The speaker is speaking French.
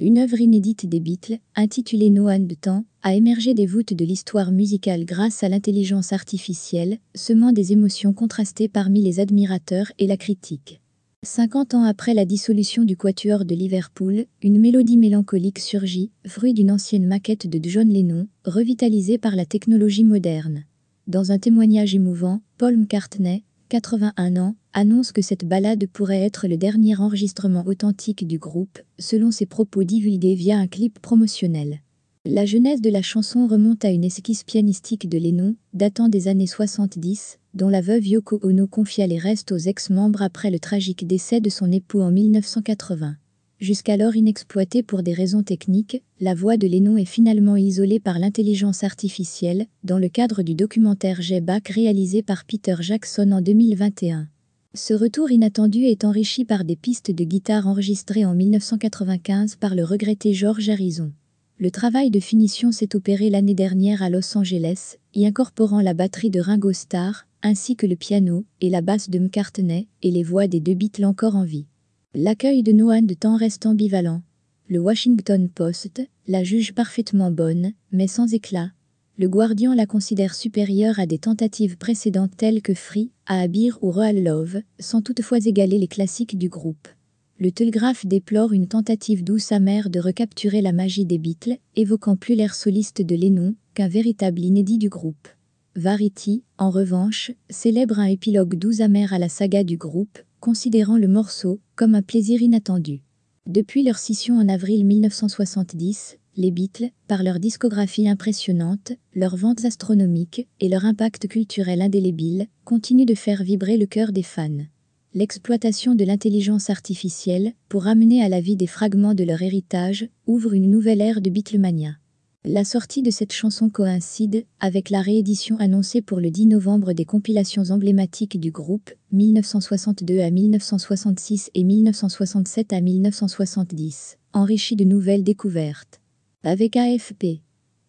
Une œuvre inédite des Beatles, intitulée No Hand de Temps, a émergé des voûtes de l'histoire musicale grâce à l'intelligence artificielle, semant des émotions contrastées parmi les admirateurs et la critique. 50 ans après la dissolution du Quatuor de Liverpool, une mélodie mélancolique surgit, fruit d'une ancienne maquette de John Lennon, revitalisée par la technologie moderne. Dans un témoignage émouvant, Paul McCartney, 81 ans, annonce que cette ballade pourrait être le dernier enregistrement authentique du groupe, selon ses propos divulgués via un clip promotionnel. La genèse de la chanson remonte à une esquisse pianistique de Lennon, datant des années 70, dont la veuve Yoko Ono confia les restes aux ex-membres après le tragique décès de son époux en 1980. Jusqu'alors inexploitée pour des raisons techniques, la voix de Lennon est finalement isolée par l'intelligence artificielle, dans le cadre du documentaire J Back réalisé par Peter Jackson en 2021. Ce retour inattendu est enrichi par des pistes de guitare enregistrées en 1995 par le regretté George Harrison. Le travail de finition s'est opéré l'année dernière à Los Angeles, y incorporant la batterie de Ringo Starr, ainsi que le piano et la basse de McCartney et les voix des deux Beatles encore en vie. L'accueil de No Hand de Temps reste ambivalent. Le Washington Post la juge parfaitement bonne, mais sans éclat. Le Guardian la considère supérieure à des tentatives précédentes telles que Free, A Abbey ou Royal Love, sans toutefois égaler les classiques du groupe. Le Telegraph déplore une tentative douce amère de recapturer la magie des Beatles, évoquant plus l'air soliste de Lennon qu'un véritable inédit du groupe. Variety, en revanche, célèbre un épilogue doux amer à la saga du groupe, considérant le morceau comme un plaisir inattendu. Depuis leur scission en avril 1970, les Beatles, par leur discographie impressionnante, leurs ventes astronomiques et leur impact culturel indélébile, continuent de faire vibrer le cœur des fans. L'exploitation de l'intelligence artificielle, pour ramener à la vie des fragments de leur héritage, ouvre une nouvelle ère de Beatlemania. La sortie de cette chanson coïncide avec la réédition annoncée pour le 10 novembre des compilations emblématiques du groupe, 1962 à 1966 et 1967 à 1970, enrichies de nouvelles découvertes. Avec AFP.